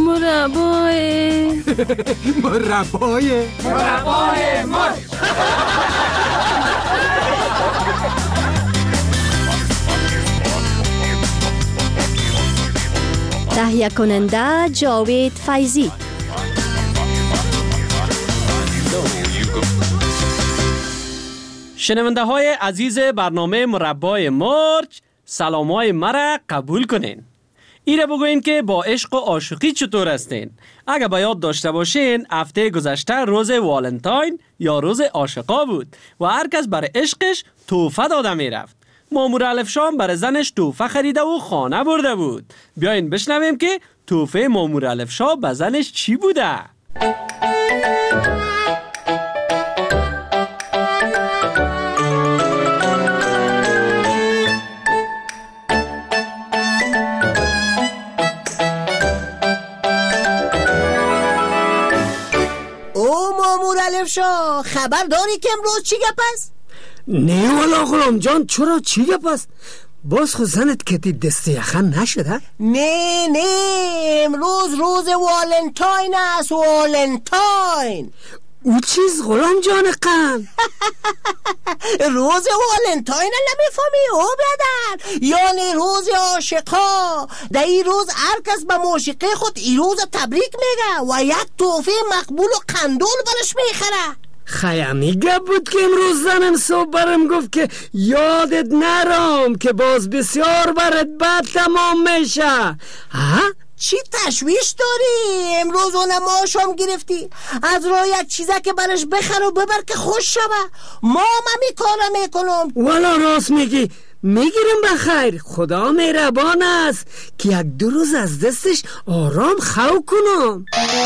مربای مار. تهیه کننده جاوید فیضی. شنونده های عزیز برنامه مربای مرچ، سلامای مرا قبول کنین. ایره بگوین که با عشق و عاشقی چطور هستین. اگه با یاد داشته باشین هفته گذشته روز والنتاین یا روز عاشقا بود و هر کس برای عشقش تحفه داده میرفت. مامور الفشام برای زنش تحفه خریده و خانه برده بود. بیاین بشنویم که تحفه مامور الفشا به زنش چی بوده. خبر داری که امروز چی گپ است؟ نه والا غلام جان، چرا چی گپ است؟ باز خود زنت کتی دست یخن نشده؟ نه امروز روز والنتاین است. والنتاین او چیز غلام جان قن؟ روز والنتاین نمیفهمی او برادر؟ یعنی روز عاشقا. در این روز هر کس به معشوقه خود این روز تبریک میگه و یک تحفه مقبول و قندول برش میخره. خیمی گپ بود که امروز زنم صبح برم گفت که یادت نرم که باز بسیار برات بد تمام میشه. ها؟ چی تشویش داری؟ امروز اونم آشام گرفتی از راه یک چیزه که برش بخر و ببر که خوش شوه. ما هم کارا میکنم. والا راست میگی، میگیرم بخیر. خدا مهربان است که یک دو روز از دستش آرام خو کنم.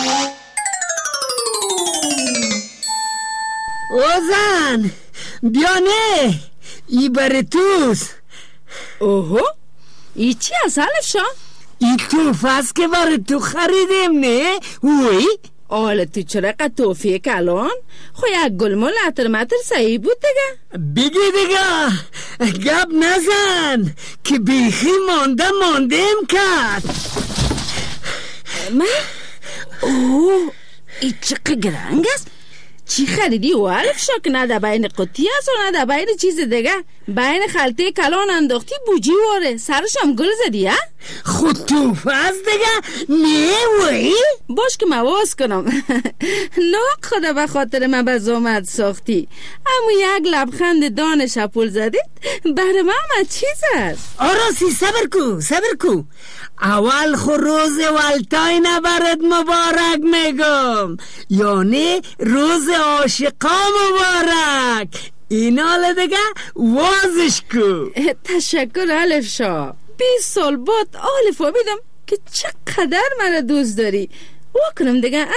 اوزن بیا نه ای بر توس. اوهو ای چی از الفشا؟ ای توفه است که بر تو خریدیم نه؟ وی؟ آله تو چرا قد توفیه کلان؟ خو یک گلمول عطر مطر صحیح بود دیگه. بگی دیگه گپ نزن که بیخی ماندم کرد. من؟ اوه ای چقدر گرنگ است. چی خریدی و الفشا که نه در بین قطی است و نه در بین چیز دیگه؟ بین خلطه کلان انداختی بوجی واره سرشم گل زدی ها؟ خود توفه است دیگه نه وی؟ باش که مواز کنم. نه خدا به خاطر من به زامت ساختی. اما یک لبخند دان شپول زدید برای من چیز است. آراسی صبر کو اول خو روز والنتاین برات مبارک میگم، یعنی روز عاشقا مبارک. این حال دیگه وازش کو. تشکر الفشا. 20 سال بعد فهمیدم که چقدر من دوست داری. واکنم دیگه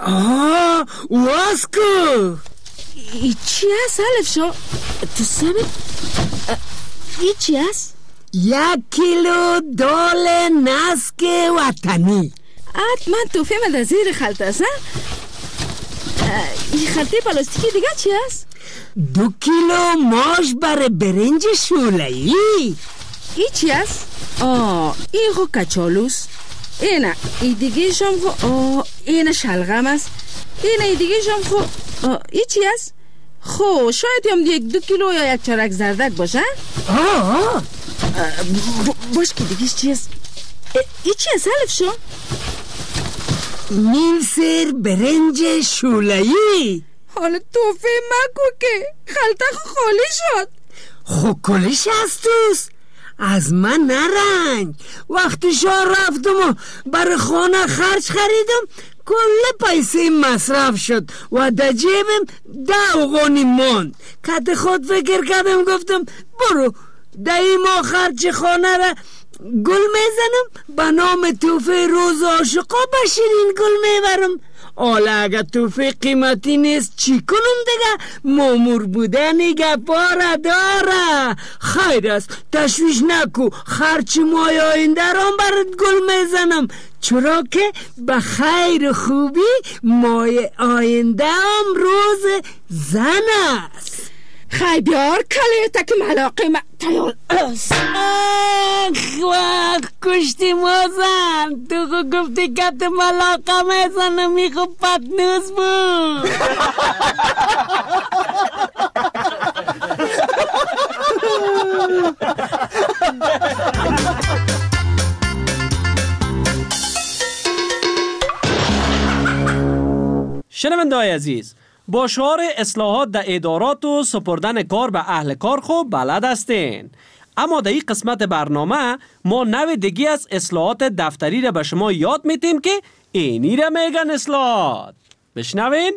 واز کو. ای چی هست الفشا؟ تو صبر. ای چی هست؟ 1 کیلو دال نسک وطنی. من توفه من در زیر خلطه است. این خلطه پلاستیکی دیگه چی هست؟ 2 کیلو ماش برای برنج شوله‌ای. ای چی هست؟ این خو کچالوس. اینه ای دیگه شم خو اینه شلغم است. اینه دیگه شم خو ای چی هست؟ خو شاید هم 1-2 کیلو یا 1 چارک زردک باشه. باش که دیگه چی هست؟ ای چی هست الفشا؟ نیم سر برنج شوله‌ای. حالا توفه مکو که خلطه خالی شد. خو کلش هست توست. از من نرنج. وقتی شاه رفتم و برای خانه خرج خریدم کل پیسه مصرف شد و در جیبم 10 غنی ماند. کت خود فکر کردم گفتم برو در این ماه خرج خانه را گل میزنم به نام توفه روز عاشقا به شیرین گل میبرم. حالا اگه توفه قیمتی نیست چی کنم دیگه؟ مامور بودنی گپارا داره. خیر است تشویش نکو، خرچ ماه آینده رام برات گل میزنم، چرا که به خیر خوبی ماه آینده هم روز زن است. خی بیار کلیتک ملاقه ما تیار است. وقت کشتی مازن، تو خود گفتی کت ملاقه میزن میخو پتنوز بود. شنونده‌های عزیز، با شعار اصلاحات در ادارات و سپردن کار به اهل کار خوب بلد هستین، اما در این قسمت برنامه ما نوع دیگه از اصلاحات دفتری را به شما یاد میتیم که اینی را میگن اصلاحات. بشنوین.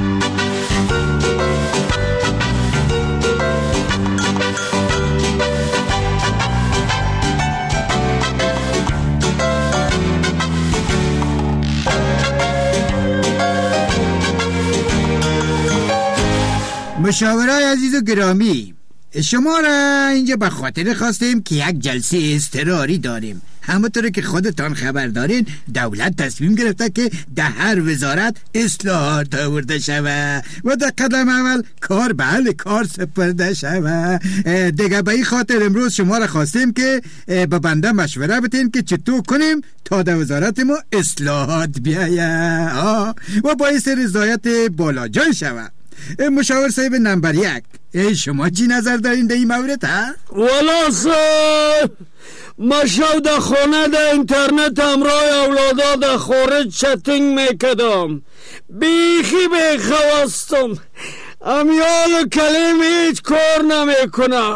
مشاورای عزیز و گرامی، شما را اینجا به خاطر خواستیم که یک جلسه اضطراری داریم. همونطور که خودتان خبر دارین دولت تصمیم گرفته که در هر وزارت اصلاحات آورده شود و در قدم اول کار به اهل کار سپرده شود. دیگه به این خاطر امروز شما را خواستیم که به بنده مشوره بدین که چطور کنیم تا در وزارت ما اصلاحات بیاید و باعث رضایت بالا جای شود. مشاور صاحب نمبر 1، شما چی نظر دارین در این مورد ها؟ والا صاحب، ما شو در خانه در اینترنت همراه اولادا در خارج چتینگ میکدم، بیخی بیخواستم، امیال و کلیم هیچ کار نمیکنه.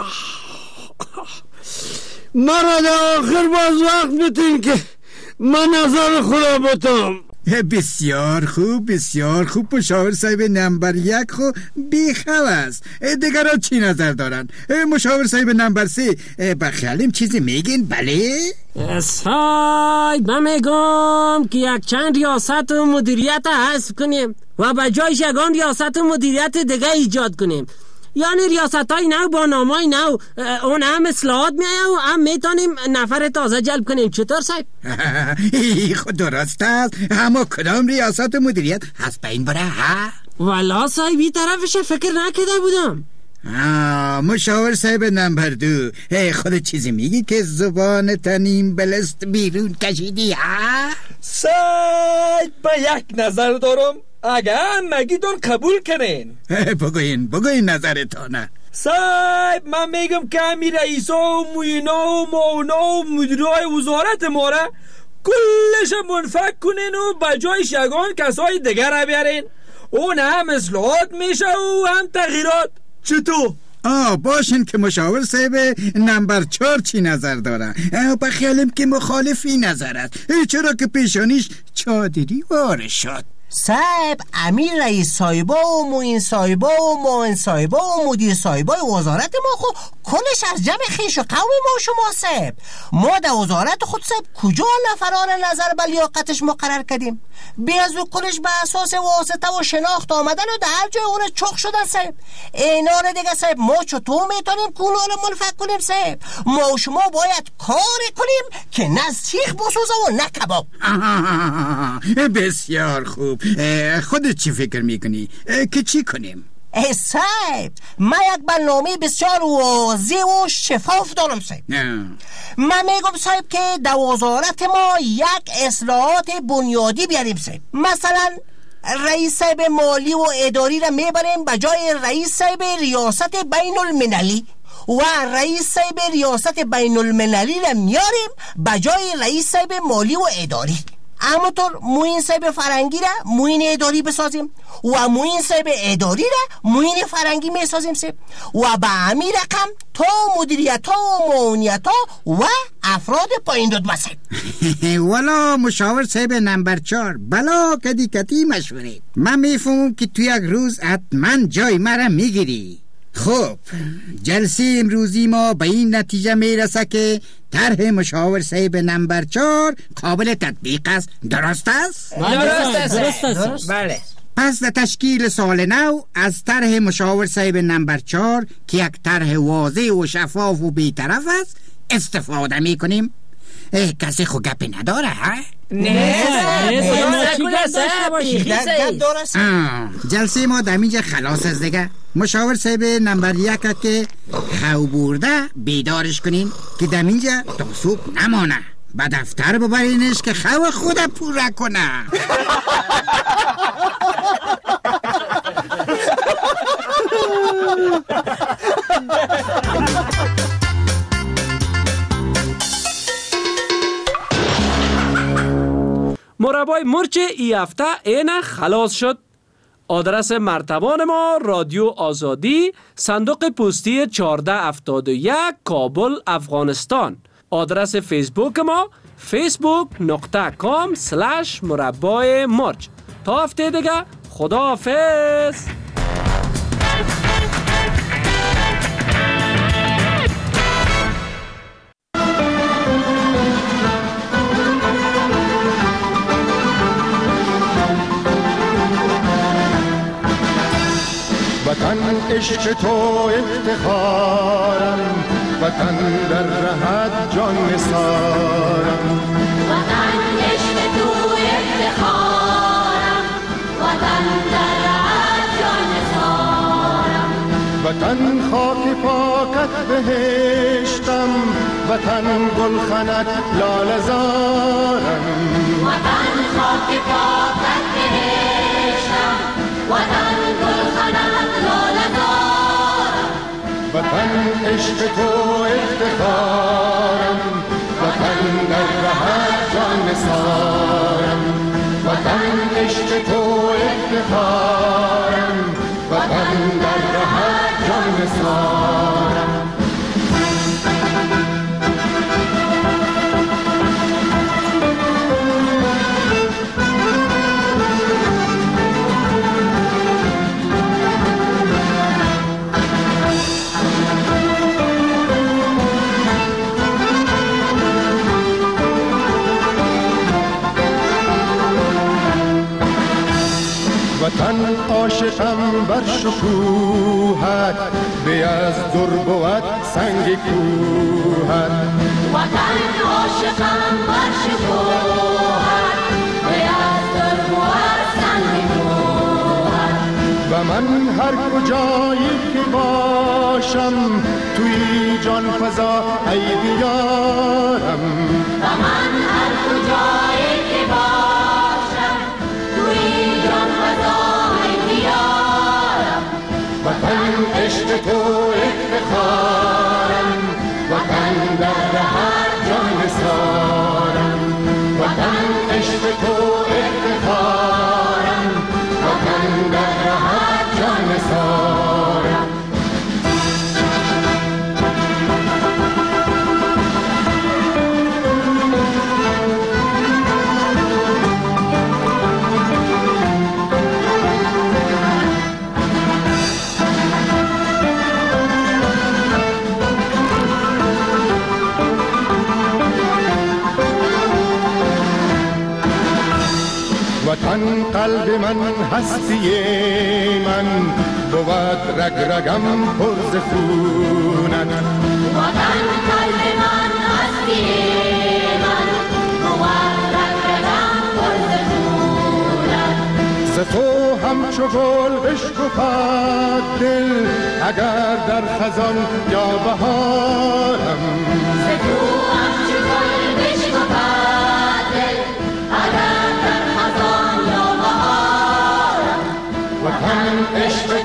مرا در آخر باز وقت بتین که من نظر خدا بتم. بسیار خوب مشاور صاحب نمبر 1 خو بیخو است. دیگران چی نظر دارن؟ مشاور صاحب نمبر 3 بخیالیم چیزی میگین؟ بله؟ صاحب من میگم که یک چند ریاست و مدیریت حذف کنیم و به جایش یگان ریاست و مدیریت دیگه ایجاد کنیم، یعنی ریاست های نو با نام های نو، اون هم اصلاحات میایه و هم میتونیم نفر تازه جلب کنیم. چطور صاحب؟ خود درست است، اما کدام ریاست و مدیریت هست به این باره ها؟ والا صاحب این طرفش فکر نکرده بودم. مشاور صاحب نمبر 2، خود چیزی میگی که زبان تنیم بلست بیرون کشیدی ها؟ صاحب به یک نظر دارم، اگر نگیدون قبول کنین. بگوین نظرتانه. صاحب من میگم که همی رئیسا و موینا و معاونا و مدیرای وزارت ما را کلش منفک کنین و به جایش یگان کسای دیگر را بیارین. اون هم اصلاحات میشه و هم تغییرات. چطور؟ باشین که مشاور صاحب نمبر 4 چی نظر داره؟ بخیالیم که مخالفی نظر است، چرا که پیشانیش چادری وارد شد. صاحب امیر رئیس صاحبا و معین صاحبا و معاون صاحبا و مدیر صاحبای وزارت ما خود کلش از جمع خیش و قوم ما شما صاحب. ما در وزارت خود صاحب کجا نفران نظر به لیاقتش مقرر کردیم؟ بیازو کلش به اساس واسطه و شناخت آمدن و در هر جای اون چخ شدن صاحب. اینا رو دیگه صاحب ما چطور میتونیم کونو رو منفک کنیم صاحب؟ ما و شما باید کار کنیم که نه سیخ بسوزه و نه کباب. بسیار خوب. خودت چی فکر میکنی که چی کنیم؟ صاحب من یک برنامه بسیار واضح و شفاف دارم صاحب. من میگم صاحب که در وزارت ما یک اصلاحات بنیادی بیاریم صاحب. مثلا رئیس صاحب مالی و اداری را میبریم به جای رئیس صاحب ریاست بین المللی و رئیس صاحب ریاست بین المللی را میاریم به جای رئیس صاحب مالی و اداری. همونطور موین صاحب فرنگی را موین اداری بسازیم و موین صاحب اداری را موین فرنگی میسازیم صاحب و به همین رقم تا مدیریت ها و معاونیت ها و افراد پایین رتبه صاحب. والا مشاور صاحب نمبر 4 بلا کدی مشوره. من میفهمم که تو یک روز حتما جای مرا میگیری. خب جلسه امروزی ما به این نتیجه میرسه که طرح مشاور صاحب نمبر 4 قابل تطبیق است. درست است؟ درست است. بله. پس در تشکیل سال نو از طرح مشاور صاحب نمبر 4 که یک طرح واضح و شفاف و بی‌طرف است استفاده میکنیم. کسی خو گپی نداره ها؟ جلسه ما دمینجا خلاص از دیگه. مشاور صاحب نمبر 1 که خو برده بیدارش کنین که دمینجا تا صبح نمانه. به دفتر ببرینش که خو خود پوره کنه. مربای مرچ ای هفته اینه خلاص شد. آدرس مرتبان ما رادیو آزادی، صندوق پستی 1471 کابل افغانستان. آدرس فیسبوک ما facebook.com/مربای مرچ. تا هفته دیگه خداحافظ. وطن عشق تو افتخارم، وطن در رهت جان نثارم. وطن عشق تو افتخارم، وطن در رهت جان نثارم. وطن خاک پاکت بهشتم، وطن گلخنت لاله زارم. وطن خاک پاکت بهشتم، وطن گلخنت لاله زارم. وطن عشق تو افتخارم، وطن در رهت جان نثارم. وطن عشق تو افتخارم، وطن در رهت جان نثارم. وطن عاشقم بر شکوهت، به از در بود سنگ کوهت. وطن عاشقم بر شکوهت، به از در بود سنگ کوهت. و من هر کجایی که باشم، توی جان فضا ای دیارم. و من هر کجایی که باشم، توی جان فضا ای دیارم. وطن عشق تو افتخارم، وطن در رهت جان نثارم. وطن عشق تو افتخارم، وطن در رهت جان نثارم. وطن قلب من هستی من، بود رگ رگم پر ز خونت. وطن قلب من هستی من، بود رگ رگم پر ز خونت. ز تو همچو گل بشکفد دل، اگر در خزان یا بهارم. ز تو همچو گل بشکفد دل، اگر در خزان یا بهارم. وطن عشق